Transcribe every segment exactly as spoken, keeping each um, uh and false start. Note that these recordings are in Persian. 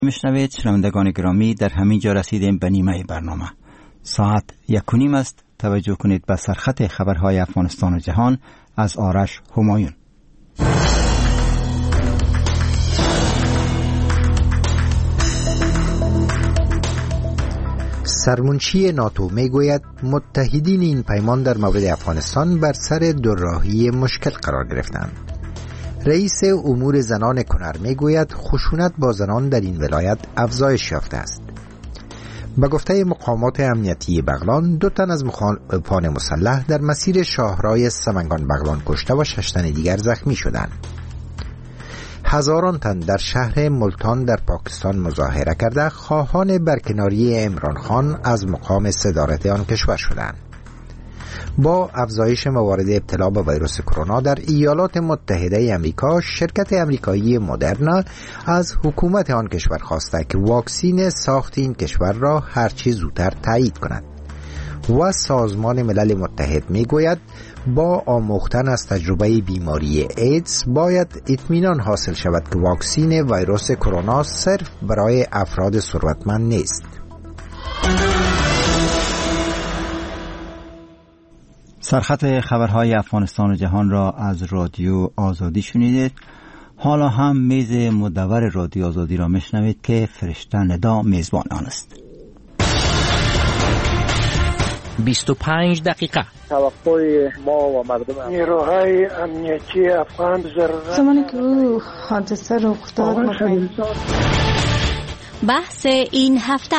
میشنوید شنوندگان گرامی، در همین جا رسیدیم به نیمه برنامه. ساعت یک و نیم است. توجه کنید به سرخط خبرهای افغانستان و جهان از آرش همایون. سرمنشی ناتو میگوید متحدین این پیمان در مورد افغانستان بر سر دوراهی مشکل قرار گرفتند. رئیس امور زنان کنر میگوید خشونت با زنان در این ولایت افزایش یافته است. به گفته مقامات امنیتی بغلان، دو تن از مخالفان مسلح در مسیر شاهرای سمنگان بغلان کشته و شش تن دیگر زخمی شدند. هزاران تن در شهر ملتان در پاکستان مظاهره کرده خواهان برکناری عمران خان از مقام صدارت آن کشور شدند. با افزایش موارد ابتلا به ویروس کرونا در ایالات متحده آمریکا، شرکت آمریکایی مدرنا از حکومت آن کشور خواسته که واکسین ساخت این کشور را هرچه زودتر تایید کند. و سازمان ملل متحد میگوید با آموختن از تجربه بیماری ایدز باید اطمینان حاصل شود که واکسین ویروس کرونا صرف برای افراد ثروتمند نیست. سرخط خبرهای افغانستان و جهان را از رادیو آزادی شنیدید. حالا هم میز مدور رادیو آزادی را میشنوید که فرشته ندا میزبان آن است. بیست و پنج دقیقه. توقع ما و مردم نیروهای امنیتی افغان ضرورت زمانی که او حادثه رو افتاد بکنیم. بحث این هفته.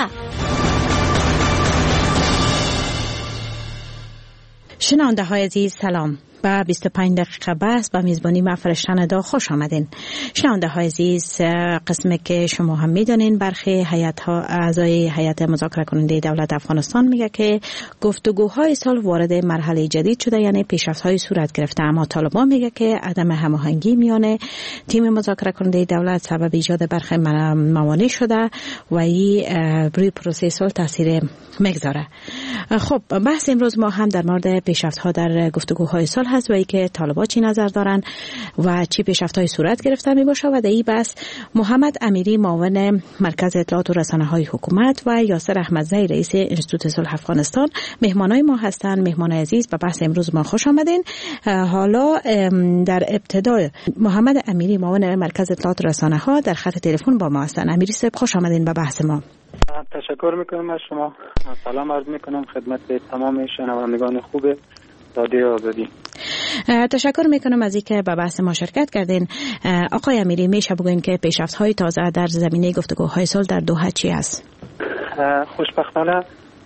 شنونده های عزیز سلام. با بیست و پنج دقیقه بحث با میزبانی من فرشته ندا خوش آمدین. شنونده های عزیز، قسمی که شما هم میدونین برخی هیئت ها اعضای هیئت مذاکره کننده دولت افغانستان میگه که گفتگوهای سال وارد مرحله جدید شده، یعنی پیشرفت‌های صورت گرفته، اما طالبان میگه که عدم هماهنگی میان تیم مذاکره کننده دولت سبب ایجاد برخی موانع شده و این روی پروسه صلح تاثیر میگذاره. خب بحث امروز ما هم در مورد پیشرفت‌ها در گفتگوهای صلح هست و ای که طالبان چی نظر دارن و چی پیشرفت‌های صورت گرفته می باشه. و در این بحث محمد امیری معاون مرکز اطلاعات و رسانه‌های حکومت و یاسر احمدزی رئیس انستیتوت صلح افغانستان مهمانای ما هستند. مهمان عزیز به بحث امروز ما خوش آمدین. حالا در ابتدا محمد امیری معاون مرکز اطلاعات و رسانه‌ها در خط تلفن با ما هستند. امیری صاحب خوش آمدین به بحث ما. تشکر میکنم از شما. سلام عرض میکنم خدمت تمام شنوندگان خوب رادیو آزادی. تشکر میکنم از اینکه به بحث ما شرکت کردین. آقای امیری، میشه بگوین که پیشرفت‌های تازه در زمینه گفتگوهای صلح در دوحه چی است؟ خوشبختانه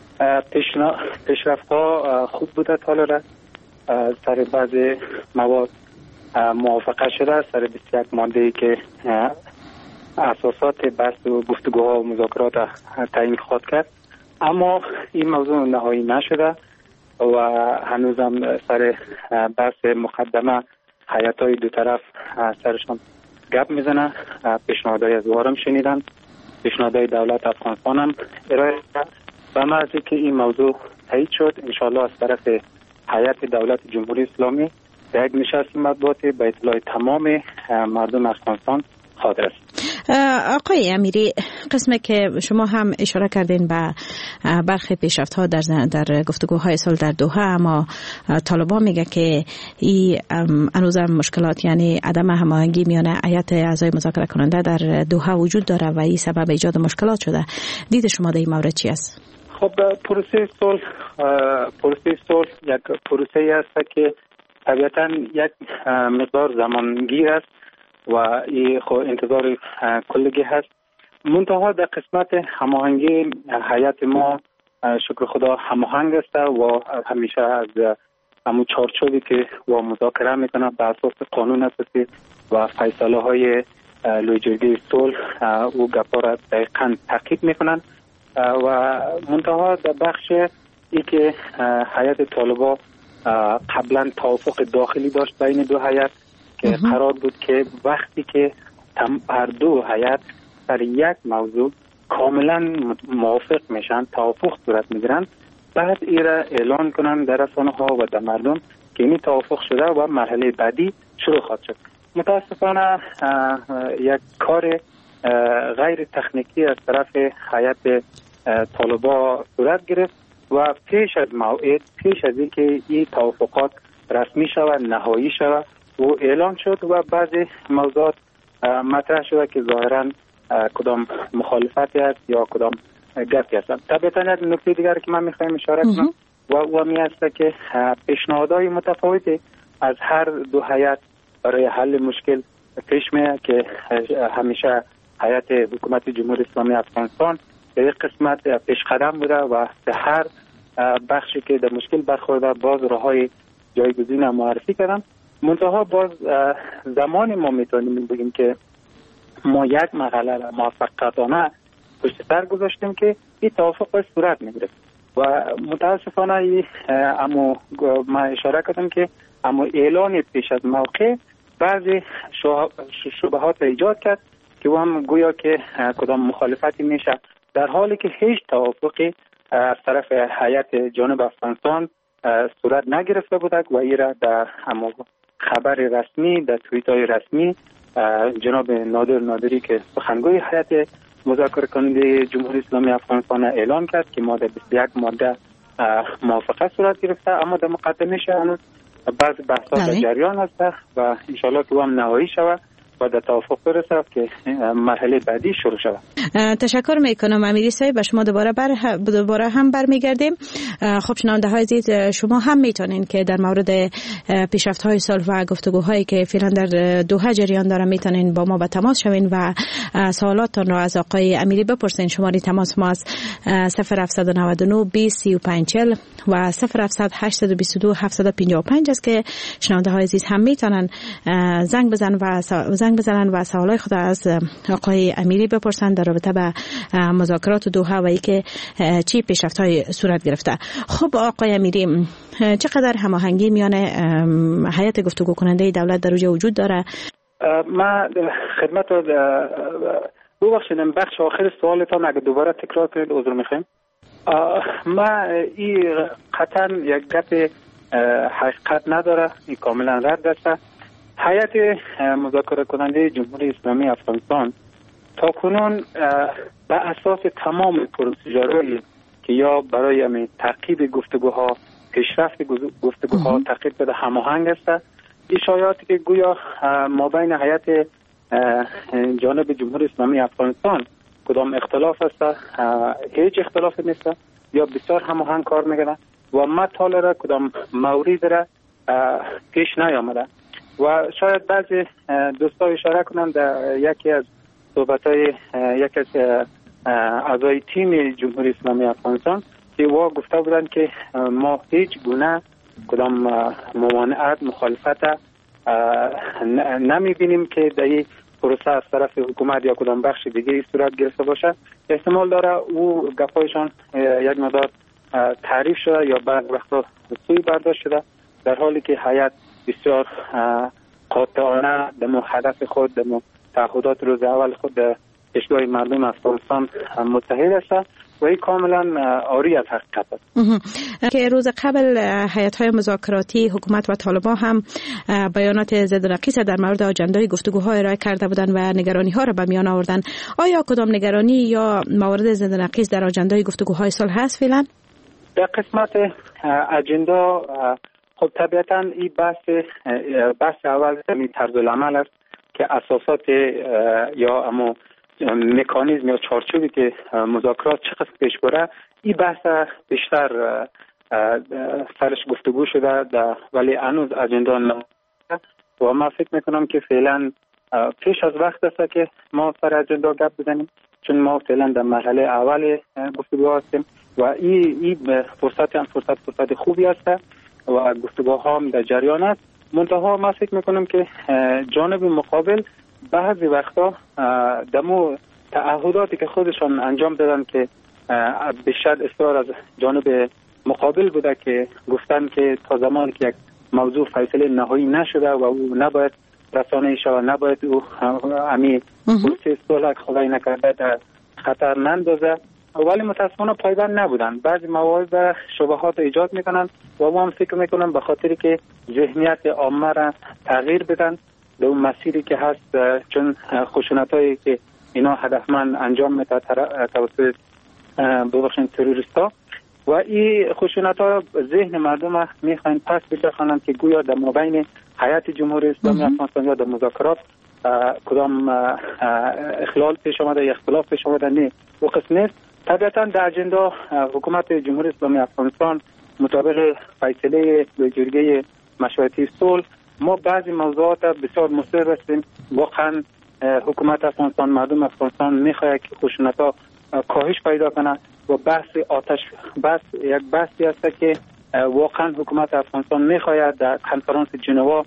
پیشرفت‌ها خوب بوده تا حالا. سر بعضی مواد موافقه شده، سر بیست و یک ماده‌ای که اساسات بحث و گفتگوها و مذاکرات تعیین خواهد کرد، اما این موضوع نهایی نشده و هنوزم سر بحث مقدمه هیئت‌های دو طرف سرشان گپ میزنه. پیشنهادهای از وارم شنیدن، پیشنهادهای دولت افغانستان هم ارائه شد. و مرزی که این موضوع تایید شد، انشاءالله از طرف هیئت دولت جمهوری اسلامی در یک نشست مطبوعاتی به اطلاع تمام مردم افغانستان خواهد رسید. آقای امیری، قسمی که شما هم اشاره کردین به برخی پیشرفت‌ها در در گفتگوهای صلح در دوحه، اما طالبان میگه که این هنوز مشکلات، یعنی عدم هماهنگی میان هیئت اعضای مذاکره کننده در دوحه وجود داره و این سبب ایجاد مشکلات شده. دید شما در این مورد چی است؟ خب پروسه صلح پروسه صلح یک پروسه است که طبیعتاً یک مقدار زمانگیر است و این خو انتظار کلگی هست. منتها در قسمت هماهنگی هیئت ما شکر خدا هماهنگ است و همیشه از همون چارچوبی که و مذاکره میکنه به اساس قانون اساسی و فیصله های لویجرگی صلح و گپا را دقیقاً تحقیق میکنن. و منتها در بخش ای که هیئت طالبان قبلا توافق داخلی داشت بین دو هیئت که قرار بود که وقتی که هر دو هیئت در یک موضوع کاملا موافق میشن، توافق صورت میگیرن، بعد ایره اعلان کنن در رسانه ها و در مردم که این توافق شده و مرحله بعدی شروع خواهد شد. متاسفانه یک کار غیر تکنیکی از طرف هیئت طالبا صورت گرفت و پیش از موعد، پیش از اینکه این توافقات رسمی شود، نهایی شود و اعلان شد و بعضی موضوعات مطرح شده که ظاهرا کدام مخالفتی است یا کدام گپی است. طبعا یک نکته دیگر که من میخوایم اشاره کنم و او می است که پیشنهادهای متفاوتی از هر دو هیئت برای حل مشکل پیش میاد که همیشه هیئت حکومت جمهوری اسلامی افغانستان به یک قسمت پیش قدم بوده و به هر بخشی که در مشکل برخورده باز راههای جایگزین معرفی کردن. منتها باز زمان ما میتونیم بگیم که ما یک مرحله را موفقیتانه پشت سر گذاشتیم که این توافق صورت میگرفت و متاسفانه اما ما اشاره کردم که اما اعلان پیش از موقع بعضی شبهات ایجاد کرد که و هم گویا که کدام مخالفتی میشه، در حالی که هیچ توافقی از طرف هیئت جانب افغانستان صورت نگرفته بودند و این را در همه خبر رسمی، در توییت های رسمی جناب نادر نادری که سخنگوی هیئت مذاکره کننده جمهوری اسلامی افغانستان اعلام کرد که ماده بیست و یک ماده موافقت صورت گرفته، اما در مقدمش هنوز بعض بحث‌ها در جریان هست و انشالله که هم نهایی شود و در توافق برسه که مرحله بعدی شروع شود. تشکر میکنم امیری صاحب، به شما دوباره بر دوباره هم برمیگردیم. خب شنونده های عزیز، شما هم میتونین که در مورد پیشرفت های صلح و گفتگوهایی که فعلا در دوحه جریان داره میتونین با ما به تماس شوین و سوالاتتان را از آقای امیری بپرسین. شماره تماس ما است صفر هفت نه نه بیست سی و پنج چهل و صفر هفت هشت دو دو هفت پنج پنج است که شنونده های عزیز هم میتونن زنگ بزن و زنگ بزنن و سوالای خود از آقای امیری بپرسن در رابطه با مذاکرات دوحه و اینکه چی پیشرفت‌های صورت گرفته. خب آقای امیری، چقدر هماهنگی میان هیئت گفتگو کننده دولت در اوجه وجود داره؟ ما خدمت ببخشید بخش آخر سوالتان اگه دوباره تکرار کنید عذر میخوایم. ما این قطعا یک گپ حقیقت نداره، این کاملا رد است. هیئت مذاکره کننده جمهوری اسلامی افغانستان تا کنون به اساس تمام پروسیجرهایی که یا برای تعقیب گفتگوها، پیشرفت گفتگوها تعقیب بده هماهنگ است. این شایعاتی که گویا ما بین هیئت جانب جمهوری اسلامی افغانستان کدام اختلاف است، هیچ اختلافی نیست یا بسیار هماهنگ کار میکنه و ما تالره کدام مورد را پیش نیامده و شاید بعضی دوستا اشاره کنند در یکی از صحبت‌های یکی از اعضای تیم جمهوری اسلامی افغانستان که وا گفته بودند که ما هیچ گونه کدام ممانعت مخالفت نمی‌بینیم که در این پروسه از طرف حکومت یا کدام بخش دیگه صورت گرفته باشه. احتمال داره او گپایشان یک مقدار تعریف شده یا بعد وقتا سوی برداشت شده، در حالی که هیئت بسیار قاطعانه در هدف خود، در تعهدات روز اول خود در پیشگاه مردم افغانستان متحد است و این کاملا عاری از حقیقت است. که روز قبل هیئت‌های مذاکراتی حکومت و طالبان هم بیانات ضد نقیص در مورد آجندای گفتگوها ارائه کرده بودند و نگرانی‌ها را به میان آوردند. آیا کدام نگرانی یا موارد ضد نقیص در آجندای گفتگوهای صلح هست فعلا؟ در قسمت اجندا خب طبیعتا این بحث بحث اول می طرز العمل است که اساسات یا اما مکانیزم یا چارچوبی که مذاکرات چقدر پیش بره این بحث بیشتر سرش گفتگو شده ولی هنوز اجندا نشده و من فکر میکنم که فعلا پیش از وقت است که ما سر اجندا گپ بزنیم، چون ما فعلا در مرحله اول گفتگو هستیم و این این فرصت هم فرصت فرصت خوبی است و گفتگوها هم در جریان است. منتها ما فکر میکنم که جانب مقابل بعضی وقتا دمو تعهداتی که خودشان انجام دادن که بیشتر اصرار از جانب مقابل بوده که گفتن که تا زمانی که یک موضوع فیصله نهایی نشده و او نباید رسانه شود، نباید او امی پروسه صلح خدای نکرده در خطر نندازه، ولی متاسفانه پایبند نبودن. بعضی موارد شبهات ایجاد میکنن و ما هم فکر میکنم به خاطری که ذهنیت عامه را تغییر بدن در اون مسیری که هست، چون خشونتایی که اینا هدفمند انجام میده توسط ببخشید تروریستا و این خشونت ها ذهن مردم میخواین پس بچرخانند که گویا در مابین هیئت جمهوری اسلامی افغانستان یا در مذاکرات کدام اخلال پیش آمده یا اختلاف پیش آمده. نه، او قسم نیست. طبیعتا در اجندا حکومت جمهوری اسلامی افغانستان مطابق فیصله جرگه مشورتی صلح ما بعضی موضوعات بسیار مصر هستیم. واقعا حکومت افغانستان، مردم افغانستان میخواهد که خشونت‌ها کاهش پیدا کنه و بحث آتش بس یک بحثی است که واقعا حکومت افغانستان میخواهد در کنفرانس ژنوا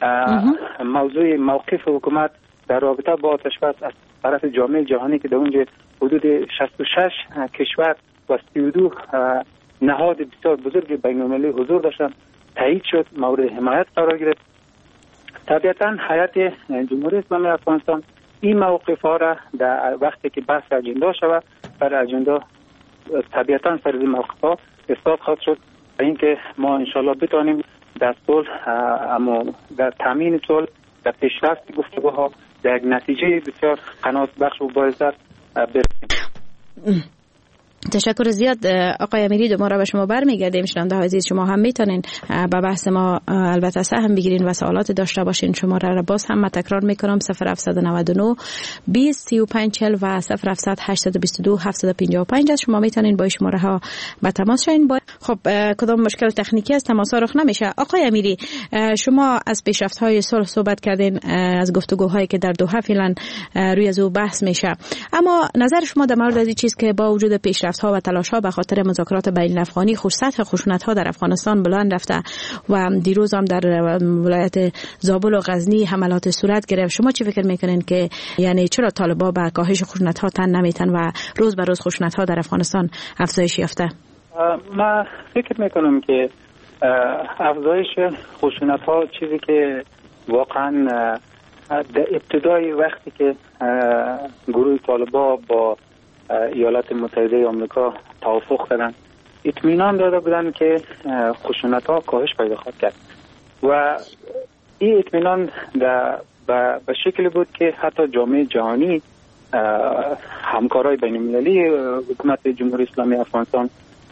موضوع موقف حکومت در رابطه با آتش بس از طرف جامعه جهانی که در اونجا حدود شصت و شش کشور و سی و دو نهاد بسیار بزرگ بین‌المللی حضور داشتن تایید شد، مورد حمایت قرار گرفت. طبیعتا هیئت جمهوری اسلامی افغانستان این موقف ها را در وقتی که بحث اجندا شود بر اجندا طبیعتا سر این موقف ها اثبات خواهد شد و اینکه ما انشالله بتانیم در صلح اما در تامین صلح در پیشرفت گفتگوها در یک نتیجه بسیار قناعت بخش و باعث برسیم. تشکر زیاد آقای امیری. دوباره به شما برمیگردیم. شنونده های عزیز شما هم میتونین به بحث ما البته سهم بگیرین و سوالات داشته باشین. شماره را باز هم من تکرار میکنم صفر هفت نه نه بیست سی و پنج چهل و صفر هفت هشت دو دو هفت پنج پنج است. شما میتونین با شماره ها به تماس شین. با خب کدام مشکل تکنیکی است تماس رخ نمیشه. آقای امیری، شما از پیشرفت های صلح صحبت کردین، از گفتگوهایی که در دوحه فعلا روی از او بحث میشه، اما نظر شما در مورد این چیز که با وجود پیشرفت ها و تلاش ها به خاطر مذاکرات بین الافغانی سطح خشونت ها در افغانستان بلند رفته و دیروز هم در ولایت زابل و غزنی حملات صورت گرفت، شما چی فکر میکنین که یعنی چرا طالبا به کاهش خشونت ها تن نمیتن و روز به روز خشونت ها در افغانستان افزایش یافته؟ من فکر میکنم که افزایش خشونت ها چیزی که واقعا در ابتدای وقتی که گروه طالبا با ایالات متحده آمریکا توافق کردن اطمینان داده بودن که خشونت ها کاهش پیدا خواهد کرد و این اطمینان به شکلی بود که حتی جامعه جهانی، همکارای بین المللی حکومت جمهوری اسلامی افغانستان،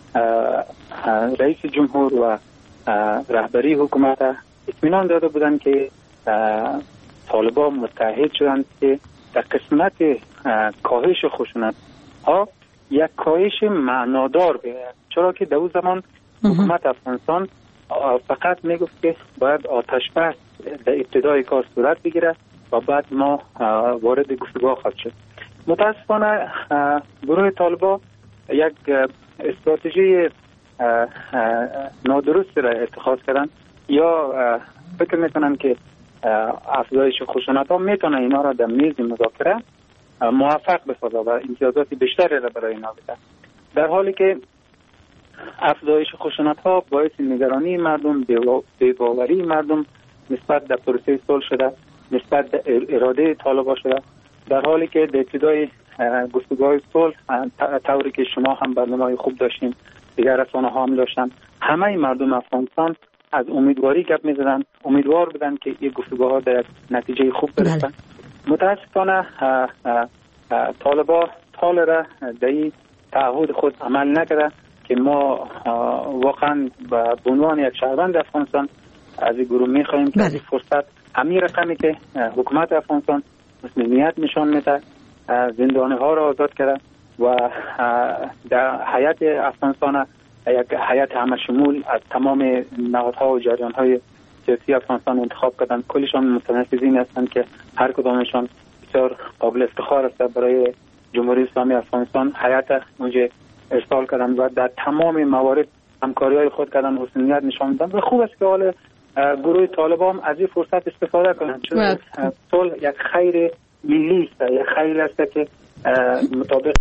رئیس جمهور و رهبری حکومت اطمینان داده بودن که طالبان متحد شدند که در قسمت کاهش خشونت ها یک کاهش معنادار بیاید، چرا که در اون زمان حکومت افغانستان فقط میگفت که باید آتش بس در ابتدای کار صورت بگیره و بعد ما وارد گفتگو خواهد شد. متاسفانه گروه طالبان یک استراتژی نادرست را اتخاذ کردن، یا فکر میکنن که افزایش خشونت ها میتونه اینا را در میز مذاکره موفق بسازه و امتیازات بیشتری را برای اینا بده، در حالی که افزایش خشونت ها باعث نگرانی مردم، بی‌باوری مردم نسبت در پروسه صلح شده، نسبت در اراده طالبان شده، در حالی که در ابتدای گفتگوهای صلح طوری که شما هم برنامه خوب داشتین، دیگر رسانه ها هم داشتن، همه مردم افغانستان از امیدواری گپ می‌زدن، امیدوار بودن که این گفتگوها در نتیجه خوب برسن. متاسفانه طالبان طال را در این تعهد خود عمل نکرده که ما واقعا به عنوان یک شهروند افغانستان از این گروه می‌خواهیم که از این فرصت همین رقمی که حکومت افغانستان مسئولیت نشان میده، زندانی ها را آزاد کرده و در هیئت افغانستان یک هیئت همه شمول از تمام نهادها و جریان‌های سیاسی افغانستان انتخاب کردن. کلشان متنفذین هستند که هر کدامشان بسیار قابل افتخار است برای جمهوری اسلامی افغانستان. هیئت اونجا ارسال کردن و در تمام موارد همکاری‌های خود کردن، حسنیت نشان دادن و خوب است که حال گروه طالبان از این فرصت استفاده کنند، چون صلح یک خیر ملی است، یک خیر است که مطابق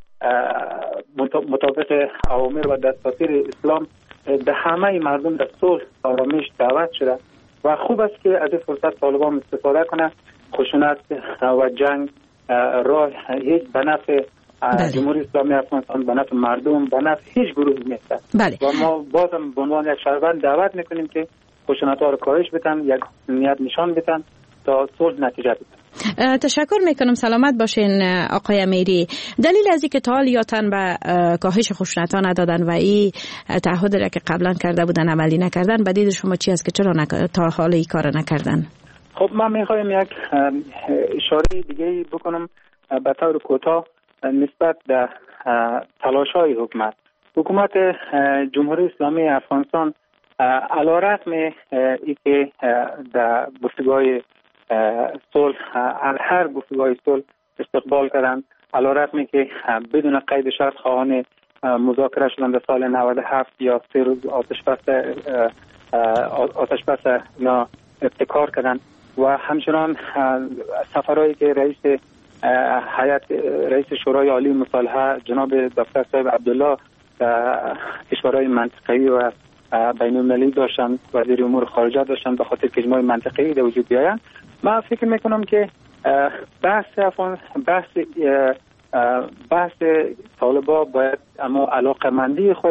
مطابق اوامر و دستور اسلام به همه مردم در صلح آرامش دعوت شده و خوب است که از این فرصت طالبان استفاده کنه. خشونت و جنگ راه هیچ به نفع جمهوری اسلامی افغانستان، به نفع مردم، به نفع هیچ گروهی نیست و ما بازم به عنوان یک شهروند دعوت میکنیم که خشونت ها رو کاهش بدن، یک نیت نشان بدن تا صلح نتیجه بده. تشکر میکنم. سلامت باشین آقای امیری. دلیل از اینکه تا حال یا تن به کاهش خشونت ها ندادن و این تعهد را که قبلا کرده بودن عملی نکردن، بدید شما چی است که چرا نک... تا حال این کار نکردن؟ خب من میخوایم یک اشاره دیگه بکنم به طور کوتاه نسبت به تلاش های حکومت. حکومت جمهوری اسلامی افغانستان علیرغم اینکه در گفتگوهای صلح هر گفتگوهای صلح استقبال کردند، علیرغم اینکه بدون قید شرط خواهان مذاکره شدن در سال نود و هفت یا سه روز آتش بس آتش بس اینا ابتکار کردند و همچنان سفرهایی که رئیس هیئت رئیس شورای عالی مصالحه جناب دکتر صاحب عبدالله کشورهای منطقه‌ای و بین المللی داشتن، وزیر امور خارجه داشتن به خاطر که اجماع منطقه‌ای در وجود بیاید. من فکر میکنم که بحث افغان بحث بحث طالبا باید اما علاقمندی خود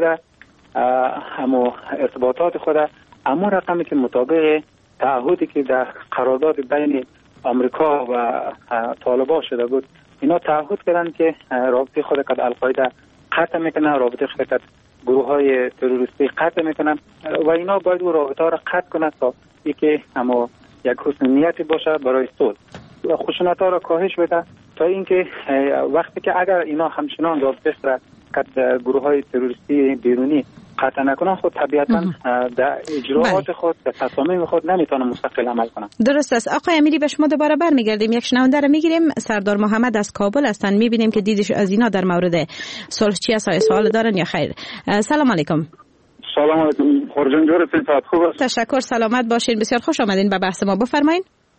اما ارتباطات خود اما رقمی که مطابق تعهدی که در قرارداد بین آمریکا و طالبا شده بود، اینا تعهد کردن که رابطه خود کد القاعده قطع میکنن، رابطه خود کد گروه های تروریستی قطع میکنن و اینا باید اون رابطه ها را قطع کنند تا اینکه اما یک حسن نیتی باشه برای صلح و خشونت ها را کاهش بده، تا اینکه وقتی که اگر اینا همچنان رابطه را کد گروه های تروریستی بیرونی قطع نکنن، خود طبیعتا در اجراعات خود در تصامیم خود نمیتونه مستقل عمل کنن. درست است. آقای امیری به شما دوباره برمیگردیم. یک شنونده رو میگیریم. سردار محمد از کابل هستن. میبینیم که دیدش از اینا در مورد صلح چی است؟ سوال دارن یا خیر؟ سلام علیکم. سلام علیکم. خورجان جور صحت خوب است؟ تشکر، سلامت باشین. بسیار خوش آمدین به بحث ما. بفرمایید.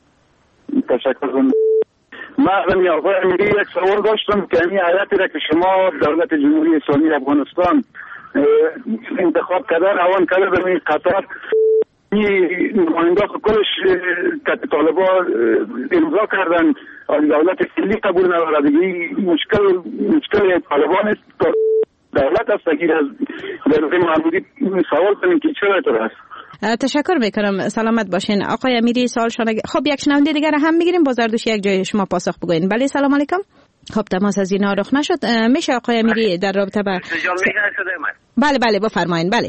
تشکر. من آقای امیری یک سوال داشتم که این آیاتی را که شما دولت جمهوری اسلامی افغانستان انتخاب کردن اوان کرده در این قطار این نماینده کلش که طالبا امضا کردن دولت کلی قبول نداره دیگه. مشکل مشکل طالبان است. دولت است که از دولت محمودی سوال کنیم که چرا طور است. تشکر میکنم. سلامت باشین. آقای امیری سوال شما. خب یک شنونده دیگر هم میگیریم. بازاردوش یک جای شما پاسخ بگوین. بله سلام علیکم. خب تماس از اینا رخ نشد. میشه آقای امیری در رابطه با بله بله بفرمایید. بله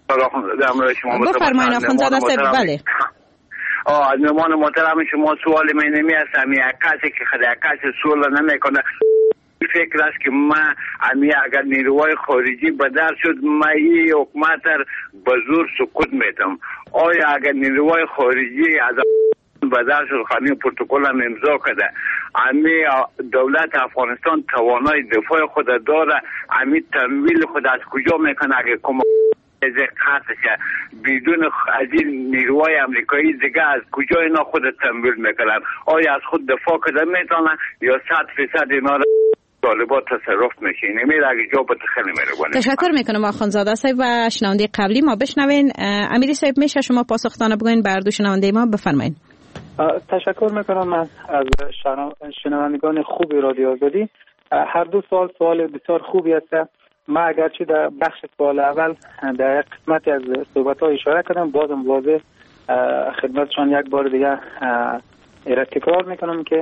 بفرمایید آخوندزاده صاحب. بله آه نمان محترم شما سوال من نمی هستم یک کسی که خدا کسی سوال نمیکنه فکر است که من امی اگر نیروهای خارجی بدر شد من این حکومت به زور سکوت میتم. آیا اگر نیروهای خارجی از بدر شد خانی پروتکل هم امضا کرده امی دولت افغانستان توانای دفاع خود داره، امی تمویل خود از کجا میکنه؟ اگر کم از قطعشه بدون از این نیروهای امریکایی دیگه از کجا اینا خود تمویل میکنن؟ آیا از خود دفاع کرده میتونن یا صد فیصد اینا را طالبات تصرف میشه؟ نمیر اگه جا به تخیلی میره. تشکر میکنم آخوندزاده صاحب. و شنونده قبلی ما بشنوین. امیری صاحب میشه شما پاسختانه بگوین بر دو شنونده ما؟ بفرمایید. تشکر میکنم از شنوندگان خوب رادیو آزادی. هر دو سوال سوال بسیار خوبی است. ما اگرچه در بخش سوال اول در قسمتی از صحبت ها اشاره کردم، بازم واضح خدمتشان یک بار دیگه ایره تکرار میکنم که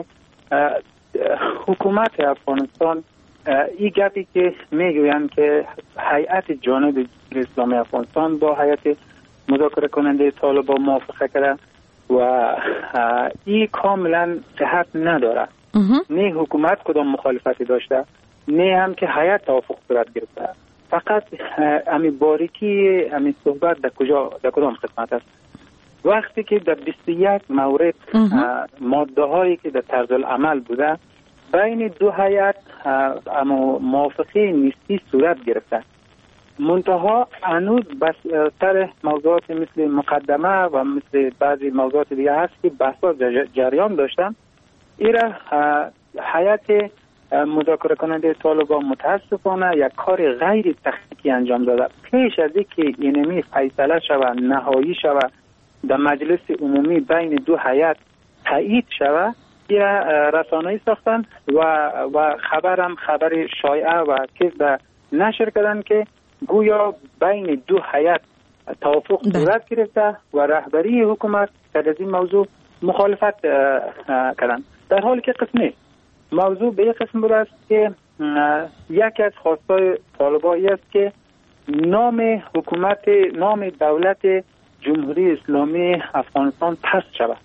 حکومت افغانستان این گپی که میگویند که هیئت جانب اسلامی افغانستان با هیئت مذاکره کننده طالبا موافقه کرده و این کاملا صحت نداره. نه حکومت کدام مخالفتی داشته، نه هم که هیئت توافق صورت گرفته. فقط امی باریکی امی صحبت در کجا در کدام قسمت است؟ وقتی که در بیست و یک مورد ماده هایی که در طرز العمل بوده بین دو هیئت اما موافقه نیستی صورت گرفته، منتها هنوز بس سر موضوعات مثل مقدمه و مثل بعضی موضوعات دیگه هست که بحثا جریان داشتن. ایره هیئت مذاکره کننده طالبان متاسفانه یک کار غیر تخنیکی انجام داده. پیش از اینکه اینمی فیصله شود نهایی شود در مجلس عمومی بین دو هیئت تایید شود، ایره رسانه‌ای ساختن و و خبرم خبر شایعه و که نشر کردن که گویا بین دو هیئت توافق صورت گرفته و رهبری حکومت در این موضوع مخالفت کردن. در حالی که قسمی موضوع به یک قسم بوده است که یکی از خواستای طالبان است که نام حکومت نام دولت جمهوری اسلامی افغانستان پست شود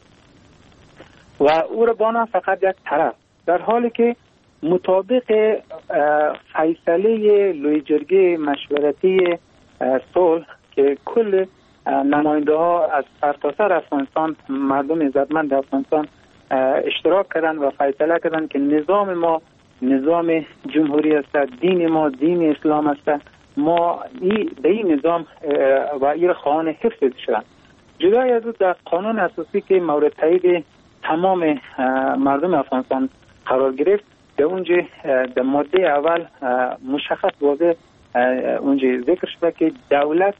و او را بانا فقط یک طرف، در حالی که مطابق فیصله لوی جرگه مشورتی صلح که کل نماینده ها از سرتاسر افغانستان، مردم عزتمند افغانستان اشتراک کردن و فیصله کردن که نظام ما نظام جمهوری است، دین ما دین اسلام است، ما ای به این نظام و این خواهان حفظ شدن. جدای از در قانون اساسی که مورد تایید تمام مردم افغانستان قرار گرفت، در اونجا در ماده اول مشخص واضح اونجا ذکر شده که دولت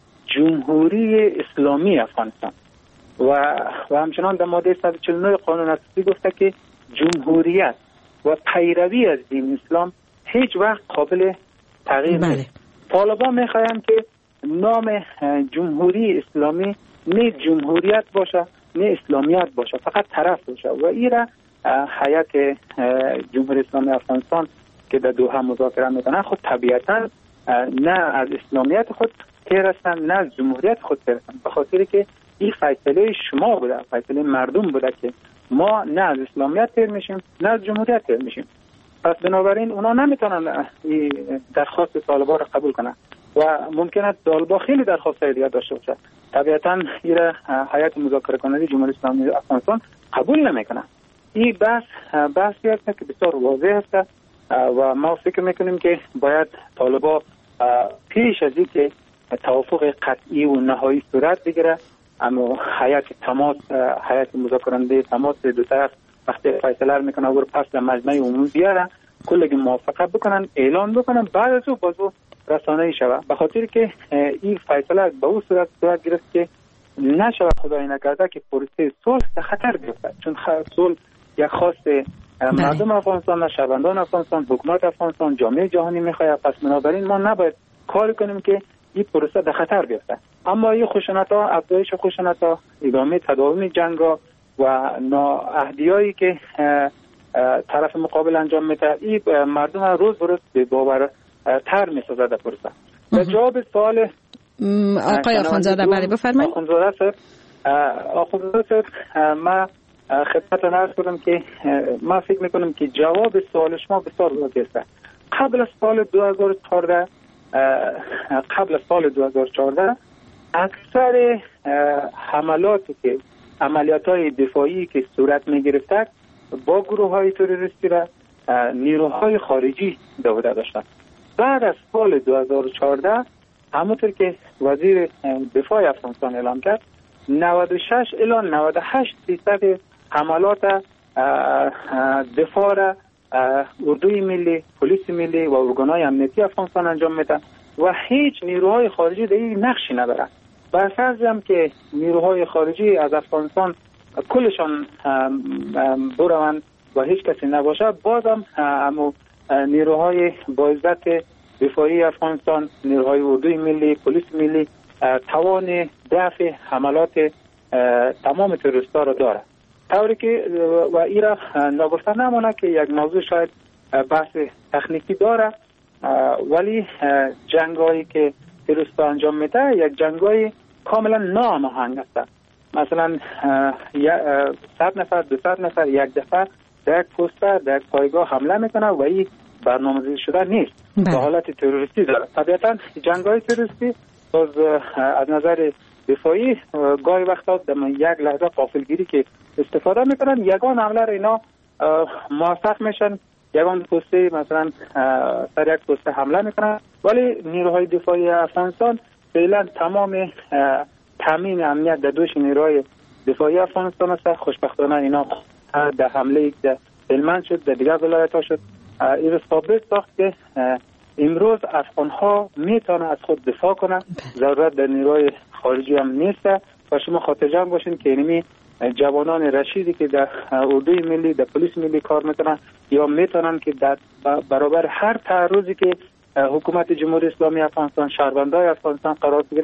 جمهوری اسلامی افغانستان و و همچنان در ماده صد و چهل و نه قانون اساسی گفته که جمهوریت و پیروی از دین اسلام هیچ وقت قابل تغییر نیست. طالبان میخواهند که نام جمهوری اسلامی نه جمهوریت باشه نه اسلامیت باشه، فقط طرف باشه و این را هیئت جمهوری اسلامی افغانستان که در دوحه مذاکره میکنن خود طبیعتا نه از اسلامیت خود تیر هستند نه از جمهوریت خود تیر هستند، به خاطر که این فیصله شما بوده، فیصله مردم بوده که ما نه از اسلامیت تیر میشیم نه از جمهوریت تیر میشیم. پس بنابراین اونا نمیتونن این درخواست طالبان را قبول کنن و ممکنه طالبان خیلی درخواستای دیگه داشته باشه. طبیعتا این هیئت مذاکره کننده جمهوری اسلامی افغانستان قبول نمیکنه. این بحث بحثی است که بسیار واضح است و ما فکر میکنیم که باید طالبان پیش از اینکه توافق قطعی و نهایی صورت بگیره، اما هیئت تماس هیئت مذاکرنده تماس دو طرف وقتی فیصله میکنه و پس در مجمع عمومی بیارن کلی موافقت بکنن اعلان بکنن، بعد از او بازو رسانه‌ای شود، به خاطر که این فیصله به اون صورت صورت گرفت که نشود خدای نکرده که پروسه صلح در خطر بیفته، چون صلح یک خواست مردم افغانستان، شهروندان افغانستان، حکومت افغانستان، جامعه جهانی میخواد. پس بنابراین ما نباید کار کنیم که این پروسه در خطر بیفته. اما این خشونت‌ها، افزایش خشونت‌ها، ادامه تداوم جنگ‌ها و نااهلی‌هایی که طرف مقابل انجام میده، این مردم روز به روز به باور تر میسازه در پروسه. در جواب سوال آقای آخوندزاده بله بفرمایید. آخوندزاده صاحب آخوندزاده صاحب ما خدمتتون عرض کنم که ما فکر میکنم که جواب سوال شما بسیار واضح است. قبل از سال دو هزار و چهارده قبل از سال دو هزار و چهارده اکثر حملاتی که عملیات‌های دفاعی که صورت می‌گرفت با گروه‌های تروریستی را نیروهای خارجی داوده داشتند. بعد از سال دو هزار و چهارده همونطور که وزیر دفاع افغانستان اعلام کرد، نود و شش الی نود و هشت درصد حملات دفاع را اردوی ملی، پلیس ملی و ارگان‌های امنیتی افغانستان انجام میدن و هیچ نیروهای خارجی در این نقشی ندارند. بر فرض هم که نیروهای خارجی از افغانستان کلشان بروند و هیچ کسی نباشه، بازم اما نیروهای با عزت دفاعی افغانستان، نیروهای اردوی ملی، پلیس ملی توان دفع حملات تمام تروریست‌ها را داره. طوری که و این را نگفته نمانه که یک موضوع شاید بحث تکنیکی داره، ولی جنگایی که تروریست‌ها انجام میده یک جنگای کاملا ناهماهنگ است. مثلا صد نفر دو صد نفر یک دفعه در یک پوسته در یک پایگاه حمله میکنه و این برنامه‌ریزی شده نیست، به حالت تروریستی داره. طبیعتا جنگ‌های تروریستی باز از نظر دفاعی گاهی وقتا در یک لحظه غافلگیری که استفاده میکنن، یگان حمله را اینا موفق میشن، یگان پوسته مثلا سر یک پوسته حمله میکنن، ولی نیروهای دفاعی افغانستان فعلا تمام تامین امنیت در دوش نیروهای دفاعی افغانستان است. خوشبختانه اینا در حمله در هلمند شد، در دیگر ولایت ها شد، این ثابت ساخت که امروز افغان ها میتونه از خود دفاع کنن، ضرورت در نیروهای خارجی هم نیست. و شما خاطر جمع باشین که اینمی جوانان رشیدی که در اردوی ملی، در پلیس ملی کار میکنن یا میتونن که در برابر هر تعرضی که حکومت جمهوری اسلامی افغانستان، شهروندای افغانستان قرار بگیره،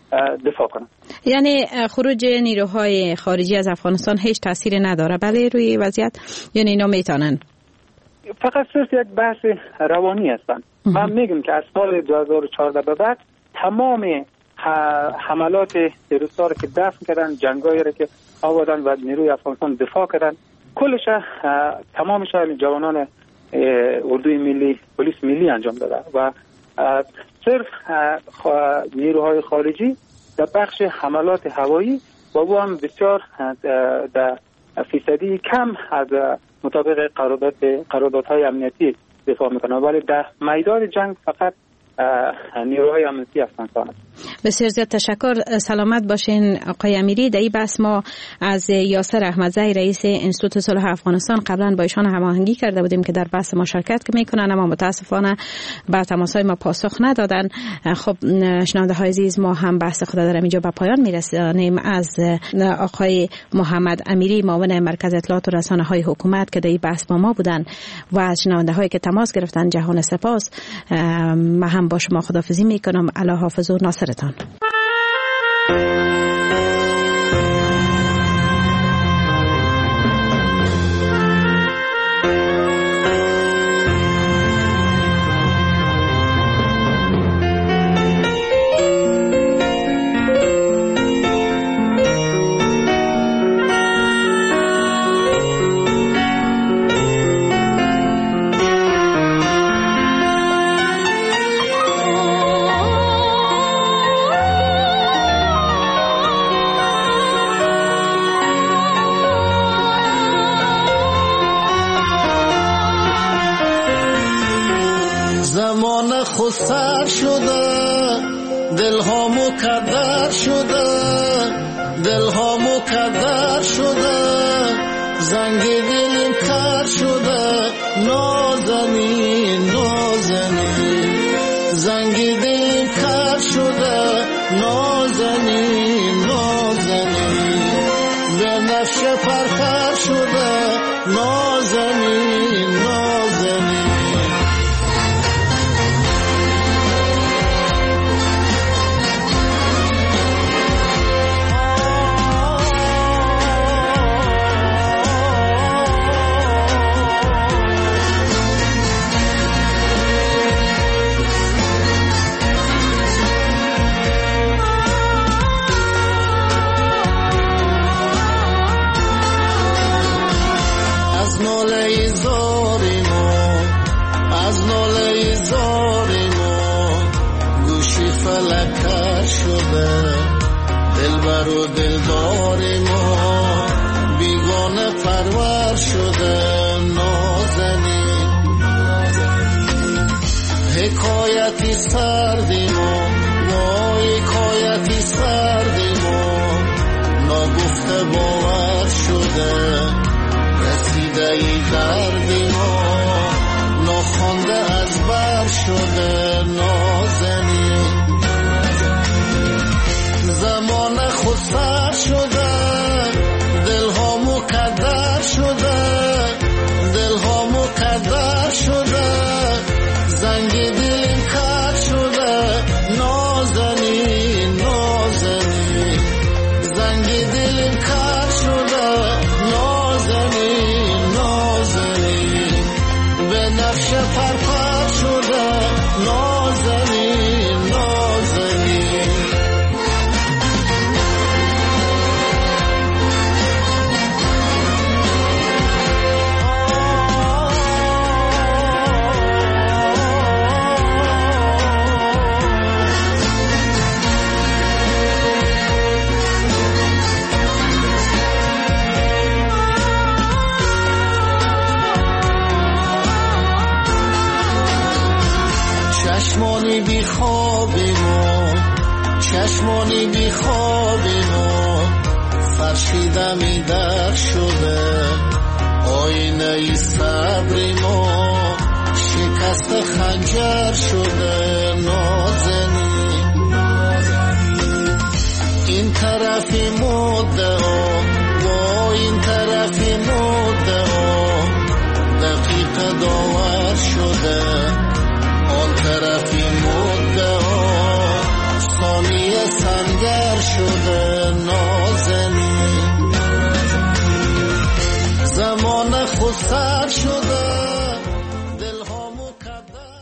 دفاع کنند. یعنی خروج نیروهای خارجی از افغانستان هیچ تاثیر نداره بله روی وضعیت؟ یعنی اینا میتونن فقط صرف یک بحث روانی هستند. من میگم که از سال دو هزار و چهارده به بعد تمام حملات تروریستا رو که دفن کردن، جنگایی رو که آوردن و نیروی افغانستان دفاع کردن، کلش تمامش جوانان اردوی ملی، پلیس ملی انجام داده و صرف نیروهای خارجی در بخش حملات هوایی و او هم بسیار در فیصدی کم از مطابق قرارداد قراردادهای امنیتی دفاع میکنه، ولی در میدان جنگ فقط نیروهای امنیتی افغانستان است. بسیار زیاد تشکر. سلامت باشین آقای امیری. در این بحث ما از یاسر احمدزی رئیس انستیتوت صلح افغانستان قبلا با ایشان هماهنگی کرده بودیم که در بحث ما شرکت میکنن، اما متاسفانه با تماس‌های ما پاسخ ندادن. خب شنونده‌های عزیز، ما هم بحث خود در اینجا به پایان میرسانیم. از آقای محمد امیری معاون مرکز اطلاعات و رسانه‌های حکومت که در این بحث با ما بودن و از شنونده‌هایی که تماس گرفتن جهان سپاس. ما هم با شما خداحافظی میکنم. الله حافظ و ناصرتان. سر شده دلها مکدر شده دلها مکدر شده زنگ دلم کر شده نازنین نازنین زنگ دلم کر شده نازنین نازنین به نفش پرپر شده نازنین نازنین دلبر و دلدار ما بیگانه پرور شده نازنین حکایتی سردی ما وای حکایتی سردی ما نگفته باور شده رسیده ای دردی ما ناخوانده از بر شده نازنین زمان خود سر شده دلها مکدر شده دلها مکدر شده زنگ دلم کر شده نازنین نازنین زنگ دلم کر شده نازنین نازنین به نفش پرپر شده نازنین نازنین چشمانی بی خوابی ما چشمانی بی خوابی ما فرشیده می در شده آینه ای صبری ما شکست خنجر شده نازنین این طرفی مدعا با این طرفی مدعا دقیق داور شده آن طرفی مدعا ثانیه سنگ نام